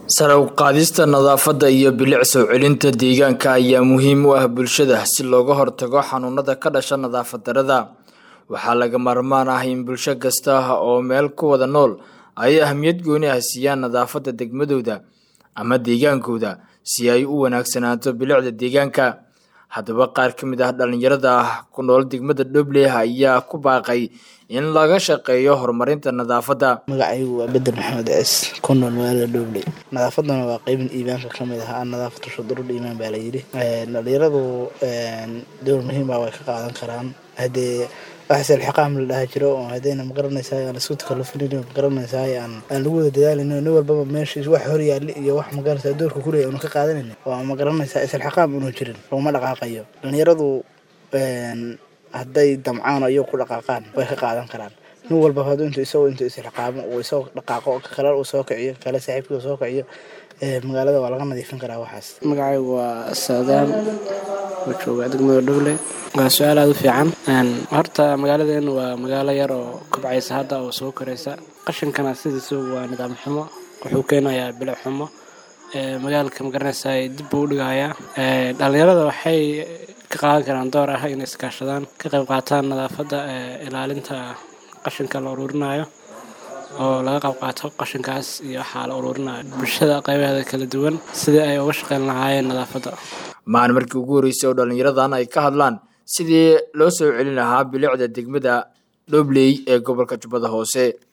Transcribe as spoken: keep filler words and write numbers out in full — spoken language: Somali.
Sare u qaadista nadaafadda iyo bilic soo celinta deegaanka ayaa muhiim u ah bulshada si looga hortago xanuunada ka dhasha nadaafad darrada. Waxaa laga maarmaan ah in bulsho kasta oo meel ku wada nool ay ahmiyad gooni ah siiyaan nadaafadda degmadooda ama deegaankooda si ay u wanaagsanaato bilicda deegaanka. Haddaba qaar ka mid ah dhalinyarada ku nool degmada Dhoble ayaa ku baaqay in laga shaqeeyo horumarinta nadaafadda. magacaygu waa Bedel Maxamed Ciis ku nool magaalada Dhoble. Nadaafadana waa qayb iimaanka ka mid ah. Nadaafaddu shuruud iimaan baa la yiri. Dhalinyaradu door muhiim ah way ka qaadan karaan. Hadee wax ilxaqaam la dhaha jiro oo hadayna ma garanaysaa aan isku takallufin ma garanaysaa aan aan lagu wada dadaalino nin walba meeshiis wax hor yaali iyo wax ma garanaysaa doorka ku leeyahay oo ka qaadanayna waa ma garanaysaa ilxaqaam inuu jirin oo ma dhaqaaqayo. Dhalinyaradu hadday damcaan iyo ku dhaqaaqaan way ka qaadan karaan. nin walba haduu intuu isoo intuu ilxaqaamo oo isoo dhaqaaqo kala uu soo kiciyo kala saaxiibkiisa soo kiciyo magaalada waa laga nadiifin karaa waxaas. Magacaygu waa Saadaan oo jooga degmada Dhoble. Waa su'aal aad u fiican. Horta magaaladeenu waa magaalo yar oo kobcaysa hadda oo soo koraysa. Qashinkana sidiisu waa nidaam xumo wuxuu keenayaa bilic xumo. Magaalka ma garanaysaa dib u dhigayaa. Dhalinyarada waxay ka qaadan karaan door ah in iska kaashadaan ka qayb qaataan nadaafadda ilaalinta qashinka la ururinayo oo laga qayb qaato qashinkaas iyo waxa la ururinayo bulshada qaybaheeda kala duwan sidii ay uga shaqeyn lahaayeen nadaafadda. Maan markii ugu horeysay oo dhalinyaradan ay ka hadlaan sidii loo soo celin lahaa bilicda degmada Dhoble ee gobolka Jubbada Hoose.